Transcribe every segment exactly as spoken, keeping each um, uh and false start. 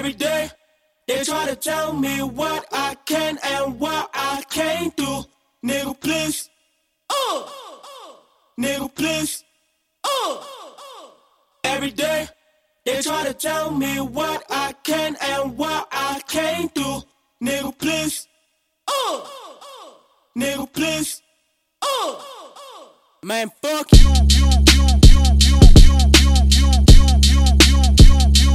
Every day, they try to tell me what I can and what I can't do. Nigga, please. Uh. Nigga, please. Uh. Every day, they try to tell me what I can and what I can't do. Nigga, please. Uh. Nigga, please. Uh. Man, fuck you, you, you, you, you, you, you, you, you, you, you, you, you,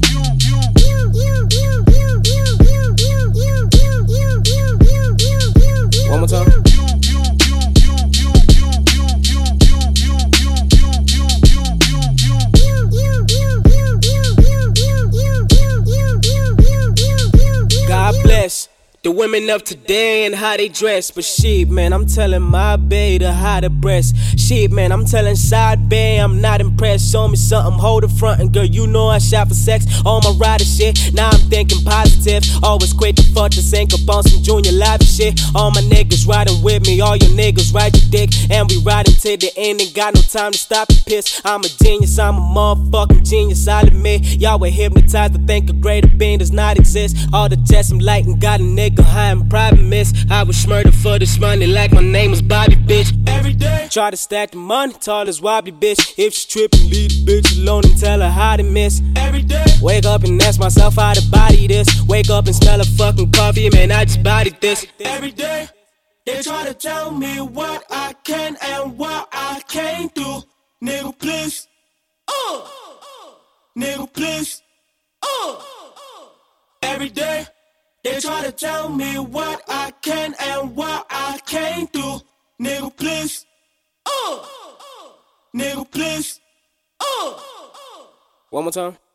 you. One more time. God bless the women of today and how they dress. But shit, man, I'm telling my bae to hide her breast. Shit, man, I'm telling side bae I'm not impressed. Show me something, hold the front, and girl, you know I shot for sex. All my rider shit, now I'm thinking positive. Always quick to fuck to sync up on some Junior Live and shit. All my niggas riding with me, all your niggas ride your dick, and we riding to the end. Ain't got no time to stop and piss. I'm a genius, I'm a motherfucking genius, I'll admit. Y'all were hypnotized to think a greater being does not exist. All the jets I'm lighting got a nigga high in private miss. I was murdered for this money like my name was Bobby, bitch. Every day, try to stack the money, tall as wobbly, bitch. If she trippin', leave the bitch alone and tell her how to miss. Every day, wake up and ask myself how to body this. Wake up and smell a fucking coffee, man, I just bodied this. Every day, they try to tell me what I can and what I can't do. Nigga, please. Uh. Nigga, please. Uh. Every day, they try to tell me what I can and what I can't do. Nigga, please. Uh. Nigga, please. Uh. One more time.